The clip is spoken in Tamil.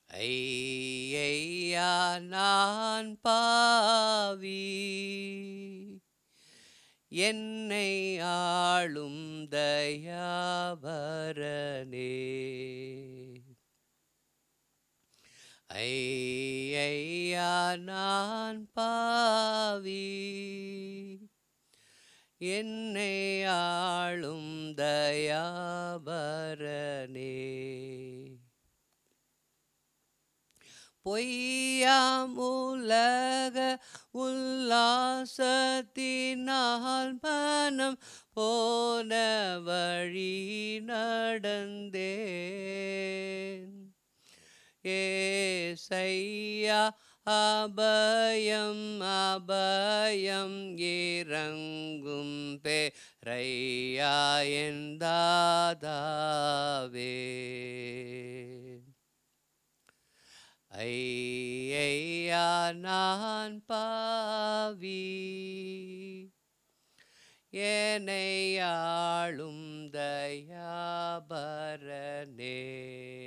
ஐயையா நான் பாவி, என்னை ஆளும் தயாபரனே. ஐயையா நான் பாவி, என்னை ஆளும் தயாபரனே. பொய்யாம் உலக உல்லாசத்தினால் மனம் போன வழி நடந்தேன். ஏசையா அபயம் அபயம் இறங்கும் பேரையா என் தாதாவே. ஐயையா நான் பாவி, என்னை ஆளும் தயாபரனே.